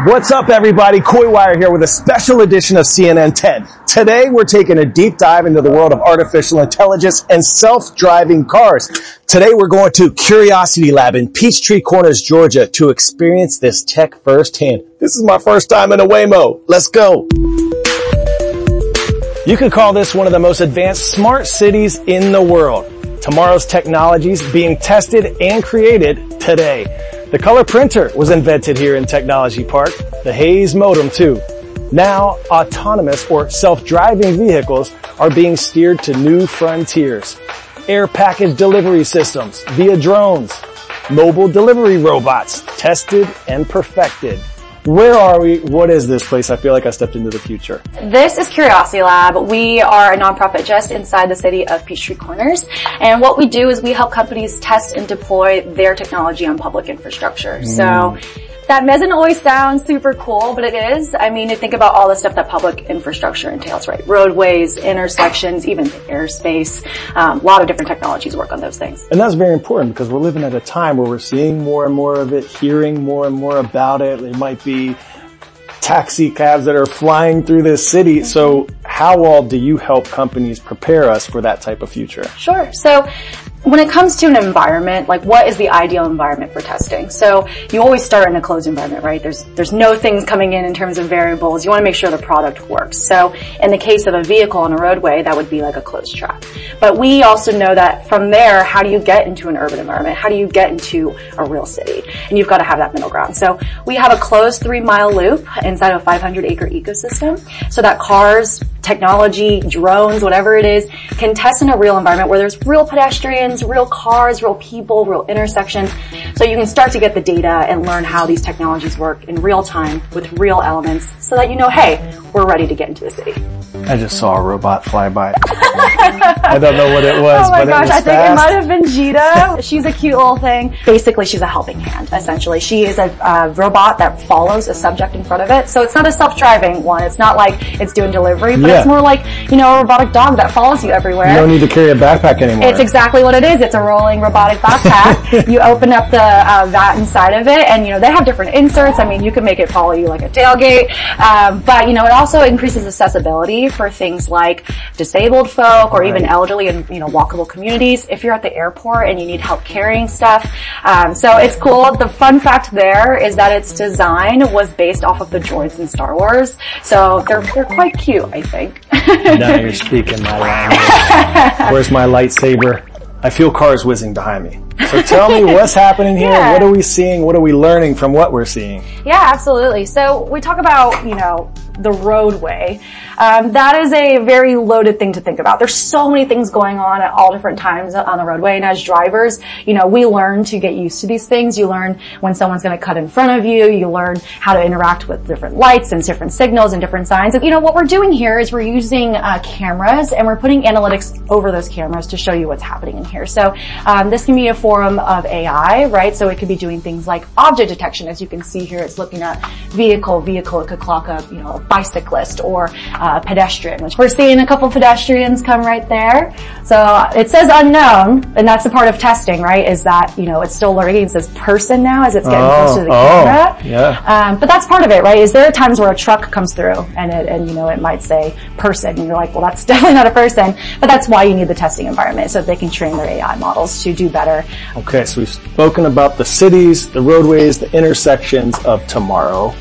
What's up, everybody? Coy Wire here with a special edition of CNN 10. Today, we're taking a deep dive into the world of artificial intelligence and self-driving cars. Today, we're going to Curiosity Lab in Peachtree Corners, Georgia to experience this tech firsthand. This is my first time in a Waymo. Let's go. You could call this one of the most advanced smart cities in the world. Tomorrow's technologies being tested and created today. The color printer was invented here in Technology Park. The Hayes modem too. Now, autonomous or self-driving vehicles are being steered to new frontiers. Air package delivery systems via drones. Mobile delivery robots tested and perfected. Where are we? What is this place? I feel like I stepped into the future. This is Curiosity Lab. We are a nonprofit just inside the city of Peachtree Corners. And what we do is we help companies test and deploy their technology on public infrastructure. So that doesn't always sound super cool, but it is. I mean, you think about all the stuff that public infrastructure entails, right? Roadways, intersections, even airspace. A lot of different technologies work on those things. And that's very important because we're living at a time where we're seeing more and more of it, hearing more and more about it. There might be taxi cabs that are flying through this city. So how all do you help companies prepare us for that type of future? Sure. So when it comes to an environment, like what is the ideal environment for testing? So you always start in a closed environment, right? There's no things coming in terms of variables. You want to make sure the product works. So in the case of a vehicle on a roadway, that would be like a closed track. But we also know that from there, how do you get into an urban environment? How do you get into a real city? And you've got to have that middle ground. So we have a closed 3-mile loop inside a 500-acre ecosystem so that cars, technology, drones, whatever it is, can test in a real environment where there's real pedestrians, real cars, real people, real intersections. So you can start to get the data and learn how these technologies work in real time with real elements so that you know, hey, we're ready to get into the city. I just saw a robot fly by. I don't know what it was, oh my but gosh, it was I think fast. it might have been Jita. She's a cute little thing. Basically, she's a helping hand, essentially. She is a robot that follows a subject in front of it. So it's not a self-driving one. It's not like it's doing delivery, but it's more like, you know, a robotic dog that follows you everywhere. You don't need to carry a backpack anymore. It's exactly what it is. It's a rolling robotic backpack. You open up the vat inside of it, and, you know, they have different inserts. I mean, you can make it follow you like a tailgate. But, you know, it also increases accessibility for things like disabled folk or even elderly and, you know, walkable communities. If you're at the airport and you need help carrying stuff. So it's cool. The fun fact there is that its design was based off of the droids in Star Wars. So they're quite cute, I think. Now you're speaking my language. Where's my lightsaber? I feel cars whizzing behind me. So tell me what's happening here. Yeah. What are we seeing? What are we learning from what we're seeing? Yeah, absolutely. So we talk about, you know, the roadway. That is a very loaded thing to think about. There's so many things going on at all different times on the roadway. And as drivers, you know, we learn to get used to these things. You learn when someone's going to cut in front of you. You learn how to interact with different lights and different signals and different signs. And, you know, what we're doing here is we're using cameras and we're putting analytics over those cameras to show you what's happening in here. So this can be a form of AI, right? So it could be doing things like object detection. As you can see here, it's looking at vehicle. It could clock up, you know, a bicyclist or pedestrian, which we're seeing a couple pedestrians come right there. So it says unknown, and that's a part of testing, right? Is that, you know, it's still learning. It says person now as it's getting close to the camera. Yeah. But that's part of it, right? Is there are times where a truck comes through and you know, it might say person, and you're like, well, that's definitely not a person. But that's why you need the testing environment so that they can train their AI models to do better. Okay, so we've spoken about the cities, the roadways, the intersections of tomorrow.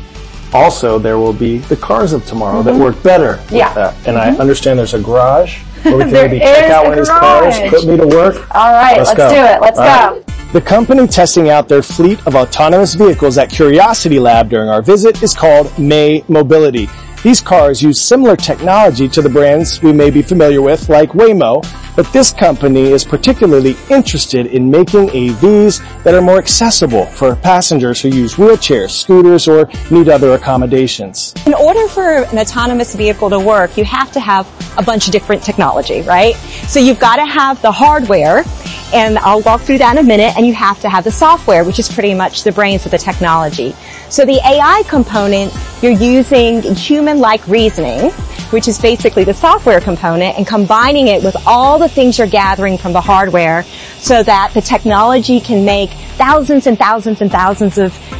Also, there will be the cars of tomorrow that work better with that. And I understand there's a garage where we can maybe check out one of these cars, put me to work. All right, let's do it. Let's go. The company testing out their fleet of autonomous vehicles at Curiosity Lab during our visit is called May Mobility. These cars use similar technology to the brands we may be familiar with, like Waymo, but this company is particularly interested in making AVs that are more accessible for passengers who use wheelchairs, scooters, or need other accommodations. In order for an autonomous vehicle to work, you have to have a bunch of different technology, right? So you've got to have the hardware, and I'll walk through that in a minute, and you have to have the software, which is pretty much the brains of the technology. So the AI component, you're using human-like reasoning, which is basically the software component, and combining it with all the things you're gathering from the hardware so that the technology can make thousands and thousands and thousands of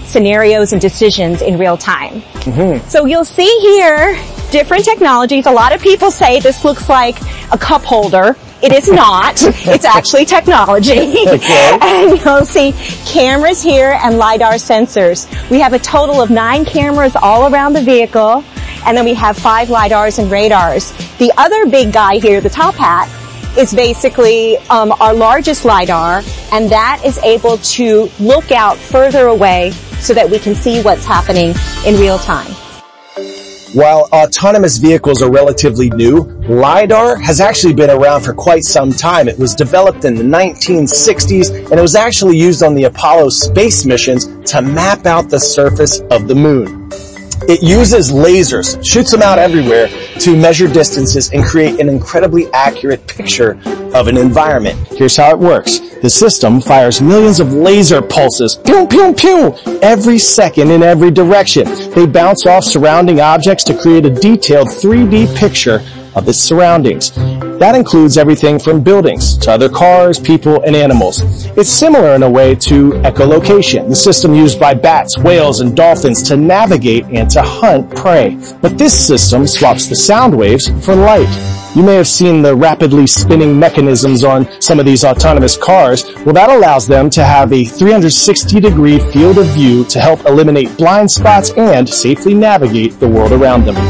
scenarios and decisions in real time. So you'll see here different technologies. A lot of people say this looks like a cup holder. It is not. It's actually technology. Okay. And you'll see cameras here and LiDAR sensors. We have a total of 9 cameras all around the vehicle, and then we have 5 LiDARs and radars. The other big guy here, the top hat, is basically our largest LiDAR, and that is able to look out further away so that we can see what's happening in real time. While autonomous vehicles are relatively new, LiDAR has actually been around for quite some time. It was developed in the 1960s, and it was actually used on the Apollo space missions to map out the surface of the moon. It uses lasers, shoots them out everywhere to measure distances and create an incredibly accurate picture of an environment. Here's how it works. The system fires millions of laser pulses, pew, pew, pew, every second in every direction. They bounce off surrounding objects to create a detailed 3D picture of its surroundings. That includes everything from buildings to other cars, people, and animals. It's similar in a way to echolocation, the system used by bats, whales, and dolphins to navigate and to hunt prey. But this system swaps the sound waves for light. You may have seen the rapidly spinning mechanisms on some of these autonomous cars. Well, that allows them to have a 360-degree field of view to help eliminate blind spots and safely navigate the world around them.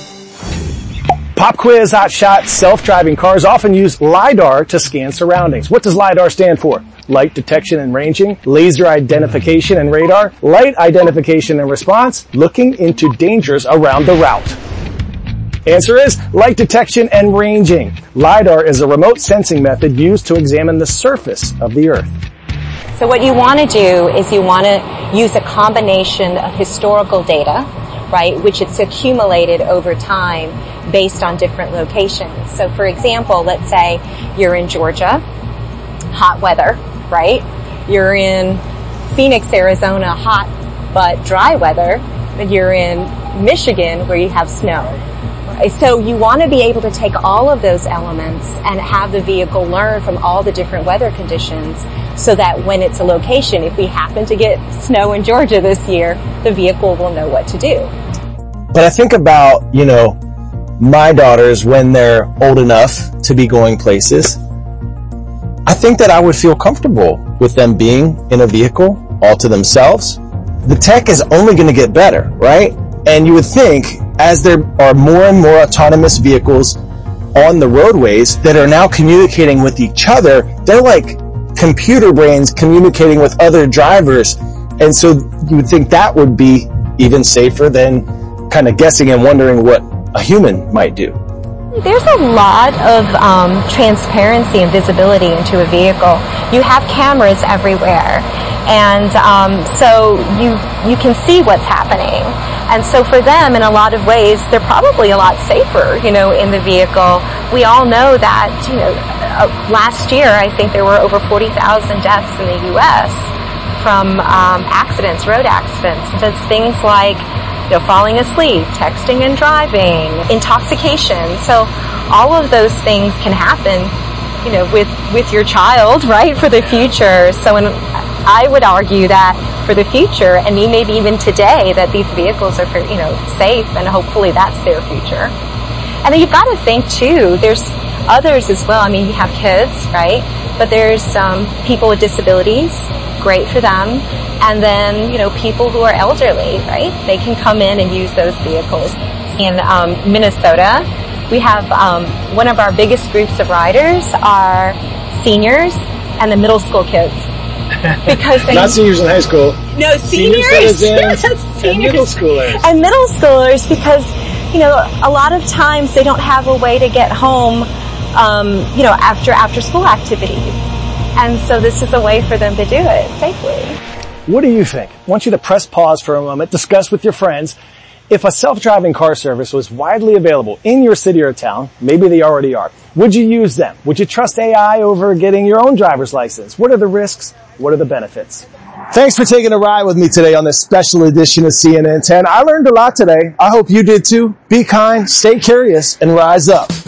Pop quiz, hot shot, self-driving cars often use LiDAR to scan surroundings. What does LiDAR stand for? Light detection and ranging, laser identification and radar, light identification and response, looking into dangers around the route. Answer is light detection and ranging. LiDAR is a remote sensing method used to examine the surface of the Earth. So what you want to do is you want to use a combination of historical data, right, which it's accumulated over time based on different locations. So for example, let's say you're in Georgia, hot weather, right? You're in Phoenix, Arizona, hot but dry weather, but you're in Michigan where you have snow. So you want to be able to take all of those elements and have the vehicle learn from all the different weather conditions so that when it's a location, if we happen to get snow in Georgia this year, the vehicle will know what to do. But I think about, my daughters when they're old enough to be going places. I think that I would feel comfortable with them being in a vehicle all to themselves. The tech is only going to get better, right? And you would think as there are more and more autonomous vehicles on the roadways that are now communicating with each other, they're like computer brains communicating with other drivers. And so you would think that would be even safer than kind of guessing and wondering what a human might do. There's a lot of transparency and visibility into a vehicle. You have cameras everywhere, and so you can see what's happening. And so for them, in a lot of ways, they're probably a lot safer, in the vehicle. We all know that, last year, I think there were over 40,000 deaths in the U.S. from accidents, road accidents. That's things like falling asleep, texting and driving, intoxication. So all of those things can happen, with your child, right, for the future. So I would argue that for the future, and maybe even today, that these vehicles are, safe, and hopefully that's their future. And then you've got to think too, there's others as well. You have kids, right? But there's people with disabilities, great for them. And then, people who are elderly, right? They can come in and use those vehicles. In Minnesota, we have one of our biggest groups of riders are seniors and the middle school kids. Because not seniors in high school. No, seniors. And middle schoolers. And middle schoolers, because, a lot of times they don't have a way to get home, after school activities. And so this is a way for them to do it safely. What do you think? I want you to press pause for a moment, discuss with your friends. If a self-driving car service was widely available in your city or town, maybe they already are, would you use them? Would you trust AI over getting your own driver's license? What are the risks? What are the benefits? Thanks for taking a ride with me today on this special edition of CNN 10. I learned a lot today. I hope you did too. Be kind, stay curious, and rise up.